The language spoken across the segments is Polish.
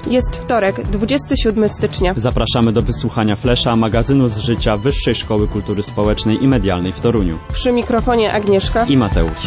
Jest wtorek, 27 stycznia. Zapraszamy do wysłuchania flesza magazynu z życia Wyższej Szkoły Kultury Społecznej i Medialnej w Toruniu. Przy mikrofonie Agnieszka i Mateusz.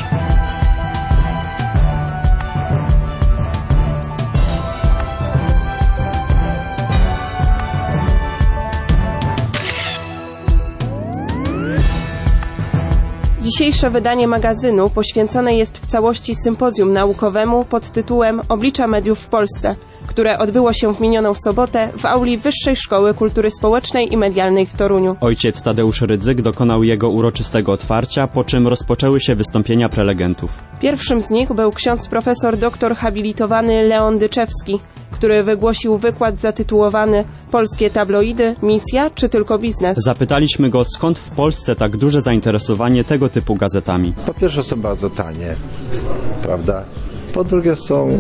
Dzisiejsze wydanie magazynu poświęcone jest w całości sympozjum naukowemu pod tytułem Oblicza mediów w Polsce, które odbyło się w minioną sobotę w auli Wyższej Szkoły Kultury Społecznej i Medialnej w Toruniu. Ojciec Tadeusz Rydzyk dokonał jego uroczystego otwarcia, po czym rozpoczęły się wystąpienia prelegentów. Pierwszym z nich był ksiądz profesor doktor habilitowany Leon Dyczewski, który wygłosił wykład zatytułowany Polskie tabloidy, misja czy tylko biznes? Zapytaliśmy go, skąd w Polsce tak duże zainteresowanie tego typu gazetami. Po pierwsze są bardzo tanie, prawda? Po drugie są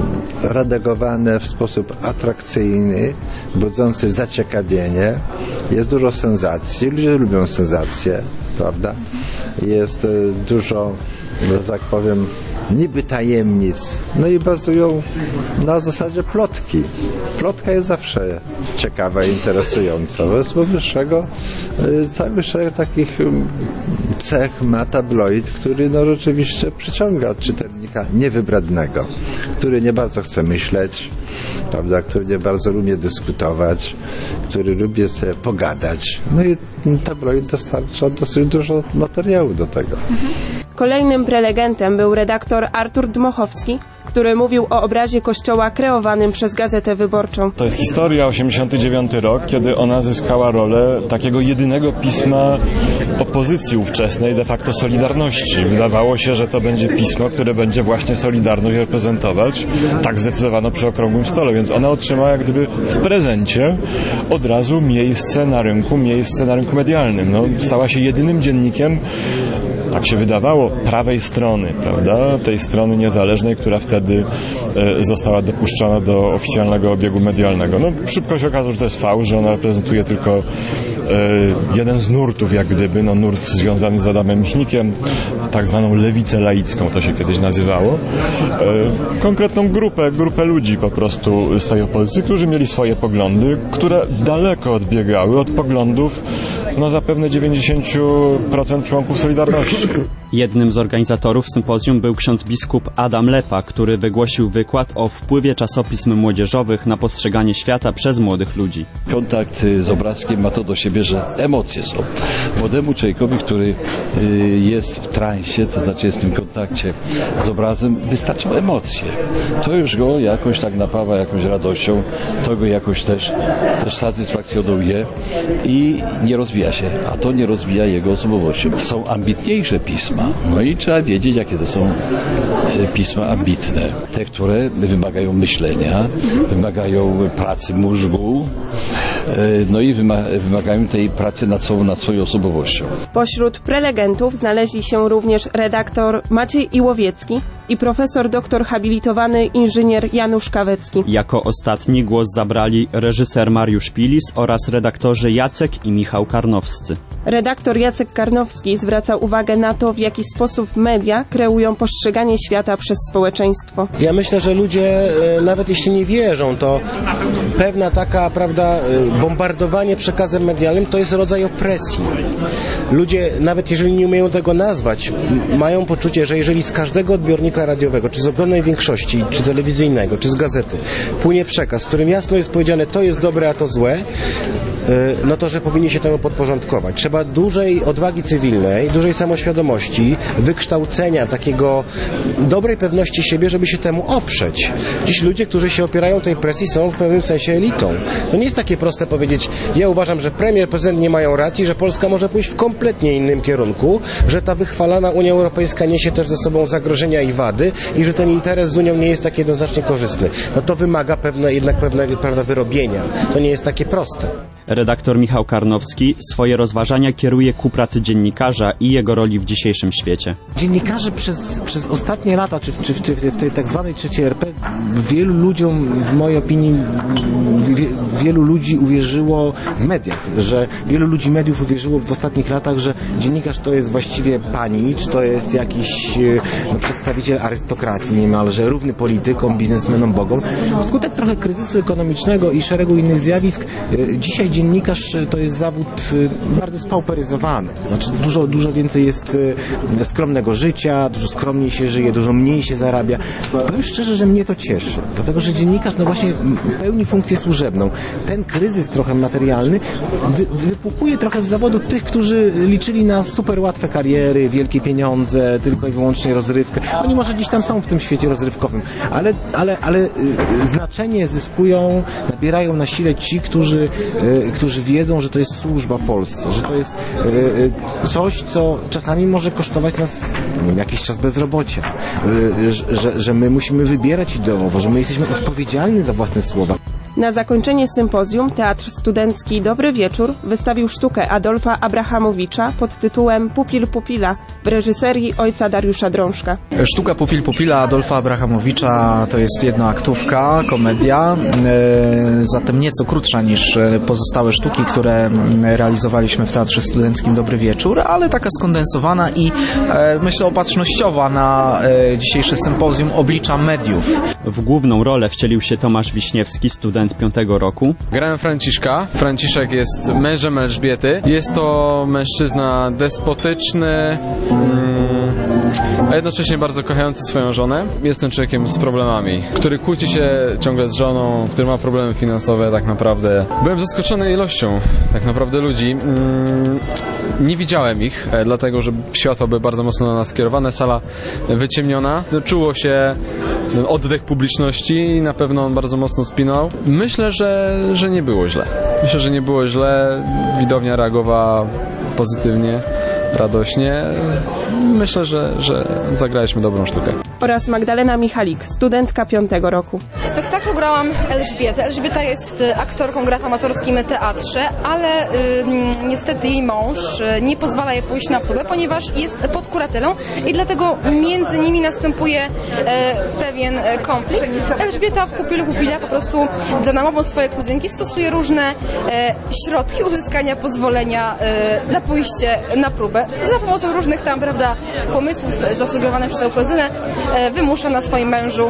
redagowane w sposób atrakcyjny, budzący zaciekawienie. Jest dużo sensacji, ludzie lubią sensacje, prawda? Jest dużo, że tak powiem, niby tajemnic. No i bazują na zasadzie plotki. Plotka jest zawsze ciekawa i interesująca. Wobec powyższego cały szereg takich cech ma tabloid, który no rzeczywiście przyciąga czytelnika niewybrednego, który nie bardzo chce myśleć, prawda, który nie bardzo lubi dyskutować, który lubi sobie pogadać. No i tabloid dostarcza dosyć dużo materiału do tego. Kolejnym prelegentem był redaktor Artur Dmochowski, który mówił o obrazie Kościoła kreowanym przez Gazetę Wyborczą. To jest historia, 89 rok, kiedy ona zyskała rolę takiego jedynego pisma opozycji ówczesnej, de facto Solidarności. Wydawało się, że to będzie pismo, które będzie właśnie Solidarność reprezentować. Tak zdecydowano przy okrągłym stole, więc ona otrzymała jak gdyby w prezencie od razu miejsce na rynku medialnym. No, stała się jedynym dziennikiem, tak się wydawało, prawej strony, prawda? Tej strony niezależnej, która wtedy została dopuszczona do oficjalnego obiegu medialnego. No, szybko się okazało, że to jest fałsz, że ona reprezentuje tylko jeden z nurtów, jak gdyby, no, nurt związany z Adamem Michnikiem, tak zwaną lewicę laicką, to się kiedyś nazywało. Konkretną grupę ludzi po prostu z tej opozycji, którzy mieli swoje poglądy, które daleko odbiegały od poglądów no zapewne 90% członków Solidarności. Jednym z organizatorów sympozjum był ksiądz biskup Adam Lepa, który wygłosił wykład o wpływie czasopism młodzieżowych na postrzeganie świata przez młodych ludzi. Kontakt z obrazkiem ma to do siebie, że emocje są. Młodemu człowiekowi, który jest w transie, to znaczy jest w tym kontakcie z obrazem, wystarczą emocje. To już go jakoś tak napawa jakąś radością, to go jakoś też satysfakcjonuje i nie rozwija się, a to nie rozwija jego osobowością. Są ambitniejsze pisma, no i trzeba wiedzieć, jakie to są pisma ambitne. Te, które wymagają myślenia, wymagają pracy mózgu, no i wymagają tej pracy nad swoją osobowością. Pośród prelegentów znaleźli się również redaktor Maciej Iłowiecki i profesor doktor habilitowany inżynier Janusz Kawecki. Jako ostatni głos zabrali reżyser Mariusz Pilis oraz redaktorzy Jacek i Michał Karnowscy. Redaktor Jacek Karnowski zwraca uwagę na to, w jaki sposób media kreują postrzeganie świata przez społeczeństwo. Ja myślę, że ludzie, nawet jeśli nie wierzą, to pewna taka, prawda, bombardowanie przekazem medialnym to jest rodzaj opresji. Ludzie, nawet jeżeli nie umieją tego nazwać, mają poczucie, że jeżeli z każdego odbiornika radiowego, czy z ogromnej większości, czy telewizyjnego, czy z gazety płynie przekaz, w którym jasno jest powiedziane, to jest dobre, a to złe, no to, że powinni się temu podporządkować. Trzeba dużej odwagi cywilnej, dużej samoświadomości, wykształcenia, takiego dobrej pewności siebie, żeby się temu oprzeć. Dziś ludzie, którzy się opierają tej presji, są w pewnym sensie elitą. To nie jest takie proste powiedzieć, ja uważam, że premier, prezydent nie mają racji, że Polska może pójść w kompletnie innym kierunku, że ta wychwalana Unia Europejska niesie też ze sobą zagrożenia i wady i że ten interes z Unią nie jest tak jednoznacznie korzystny. No to wymaga pewnego wyrobienia. To nie jest takie proste. Redaktor Michał Karnowski swoje rozważania kieruje ku pracy dziennikarza i jego roli w dzisiejszym świecie. Dziennikarze przez ostatnie lata, czy w tej tak zwanej trzeciej RP, wielu ludziom, w mojej opinii, wielu ludzi uwierzyło w mediach, że wielu ludzi mediów uwierzyło w ostatnich latach, że dziennikarz to jest właściwie panicz, to jest jakiś przedstawiciel arystokracji niemalże, równy politykom, biznesmenom, bogom. Wskutek trochę kryzysu ekonomicznego i szeregu innych zjawisk, dzisiaj dziennikarz to jest zawód bardzo spauperyzowany. Znaczy dużo więcej jest skromnego życia, dużo skromniej się żyje, dużo mniej się zarabia. Powiem szczerze, że mnie to cieszy, dlatego że dziennikarz właśnie pełni funkcję służebną. Ten kryzys trochę materialny wypukuje trochę z zawodu tych, którzy liczyli na super łatwe kariery, wielkie pieniądze, tylko i wyłącznie rozrywkę. Oni może gdzieś tam są w tym świecie rozrywkowym, ale znaczenie zyskują, nabierają na sile ci, którzy wiedzą, że to jest służba Polsce, że to jest coś, co czasami może kosztować nas jakiś czas bezrobocia, że my musimy wybierać ideowo, że my jesteśmy odpowiedzialni za własne słowa. Na zakończenie sympozjum Teatr Studencki Dobry Wieczór wystawił sztukę Adolfa Abrahamowicza pod tytułem Pupil Pupila w reżyserii ojca Dariusza Drążka. Sztuka Pupil Pupila Adolfa Abrahamowicza to jest jednoaktówka, komedia, zatem nieco krótsza niż pozostałe sztuki, które realizowaliśmy w Teatrze Studenckim Dobry Wieczór, ale taka skondensowana i myślę opatrznościowa na dzisiejsze sympozjum oblicza mediów. W główną rolę wcielił się Tomasz Wiśniewski, student 5. roku. Grałem Franciszka. Franciszek jest mężem Elżbiety. Jest to mężczyzna despotyczny, a jednocześnie bardzo kochający swoją żonę. Jestem człowiekiem z problemami, który kłóci się ciągle z żoną, który ma problemy finansowe tak naprawdę. Byłem zaskoczony ilością tak naprawdę ludzi. Nie widziałem ich, dlatego że światło były bardzo mocno na nas skierowane, sala wyciemniona. Czuło się oddech publiczności i na pewno on bardzo mocno spinał. Myślę, że nie było źle. Myślę, że nie było źle. Widownia reagowała pozytywnie, radośnie. Myślę, że zagraliśmy dobrą sztukę. Oraz Magdalena Michalik, studentka 5. roku. W spektaklu grałam Elżbietę. Elżbieta jest aktorką, gra w amatorskim teatrze, ale niestety jej mąż nie pozwala jej pójść na próbę, ponieważ jest pod kuratelą i dlatego między nimi następuje pewien konflikt. Elżbieta w Pupilu Pupila po prostu za namową swojej kuzynki stosuje różne środki uzyskania pozwolenia na pójście na próbę. Za pomocą różnych tam, prawda, pomysłów zasugerowanych przez Eufrozynę wymusza na swoim mężu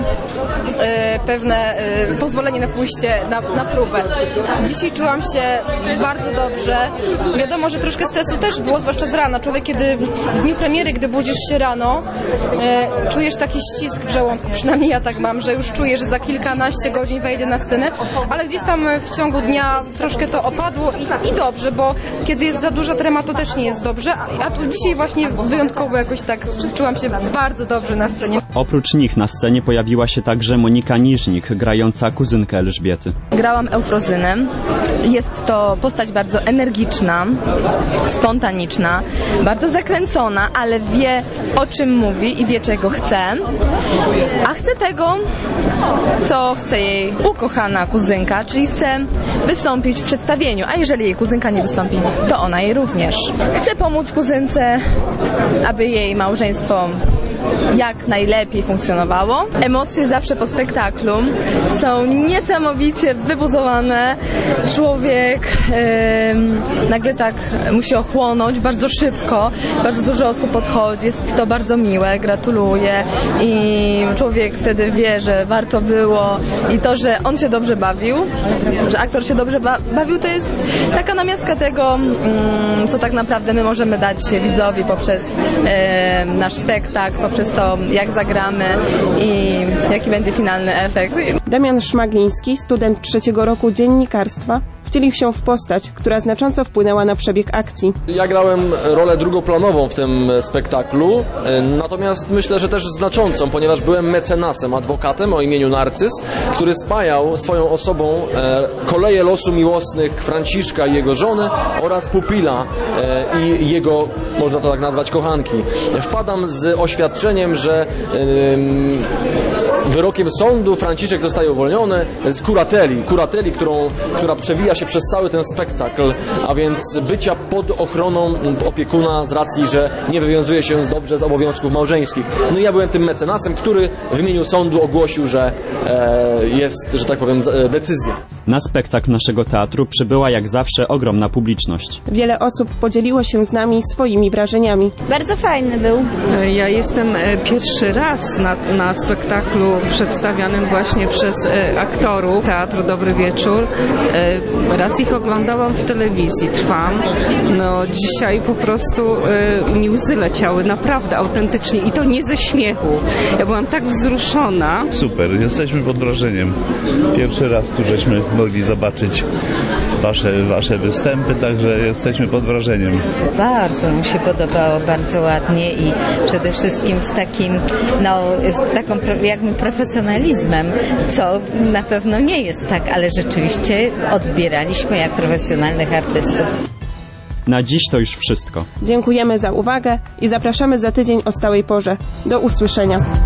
pewne pozwolenie na pójście na próbę. Dzisiaj czułam się bardzo dobrze. Wiadomo, że troszkę stresu też było, zwłaszcza z rana. Człowiek, kiedy w dniu premiery, gdy budzisz się rano, czujesz taki ścisk w żołądku. Przynajmniej ja tak mam, że już czuję, że za kilkanaście godzin wejdę na scenę, ale gdzieś tam w ciągu dnia troszkę to opadło i dobrze, bo kiedy jest za dużo trematu, też nie jest dobrze, a tu dzisiaj właśnie wyjątkowo jakoś tak czułam się bardzo dobrze na scenie. Oprócz nich na scenie pojawiła się także Monika Niżnik, grająca kuzynkę Elżbiety. Grałam Eufrozynę. Jest to postać bardzo energiczna, spontaniczna, bardzo zakręcona, ale wie, o czym mówi i wie, czego chce. A chce tego, co chce jej ukochana kuzynka, czyli chce wystąpić w przedstawieniu, a jeżeli jej kuzynka nie wystąpi, to ona jej również. Chce pomóc kuzynce, aby jej małżeństwo jak najlepiej funkcjonowało. Emocje zawsze po spektaklu są niesamowicie wybuzowane. Człowiek nagle tak musi ochłonąć bardzo szybko. Bardzo dużo osób podchodzi. Jest to bardzo miłe. Gratuluję. I człowiek wtedy wie, że warto było i to, że on się dobrze bawił, że aktor się dobrze bawił, to jest taka namiastka tego, co tak naprawdę my możemy dać widzowi poprzez nasz spektakl, poprzez to, jak zagramy i jaki będzie finalny efekt. Damian Szmagliński, student 3. roku dziennikarstwa, wcielił się w postać, która znacząco wpłynęła na przebieg akcji. Ja grałem rolę drugoplanową w tym spektaklu, natomiast myślę, że też znaczącą, ponieważ byłem mecenasem, adwokatem o imieniu Narcyz, który spajał swoją osobą koleje losu miłosnych Franciszka i jego żony oraz Pupila i jego, można to tak nazwać, kochanki. Wpadam z oświadczeniem, że wyrokiem sądu Franciszek zostaje uwolniony z kurateli, która przewija rozwija się przez cały ten spektakl, a więc bycia pod ochroną opiekuna z racji, że nie wywiązuje się dobrze z obowiązków małżeńskich. No i ja byłem tym mecenasem, który w imieniu sądu ogłosił, że jest, że tak powiem, decyzja. Na spektakl naszego teatru przybyła jak zawsze ogromna publiczność. Wiele osób podzieliło się z nami swoimi wrażeniami. Bardzo fajny był. Ja jestem pierwszy raz na spektaklu przedstawianym właśnie przez aktorów Teatru Dobry Wieczór. Raz ich oglądałam w telewizji, trwam. No dzisiaj po prostu mi łzy leciały, naprawdę autentycznie i to nie ze śmiechu. Ja byłam tak wzruszona. Super, jesteśmy pod wrażeniem. Pierwszy raz tu żeśmy mogli zobaczyć wasze występy, także jesteśmy pod wrażeniem. Bardzo mi się podobało, bardzo ładnie i przede wszystkim z takim, z taką jakby profesjonalizmem, co na pewno nie jest tak, ale rzeczywiście odbieraliśmy jak profesjonalnych artystów. Na dziś to już wszystko. Dziękujemy za uwagę i zapraszamy za tydzień o stałej porze. Do usłyszenia.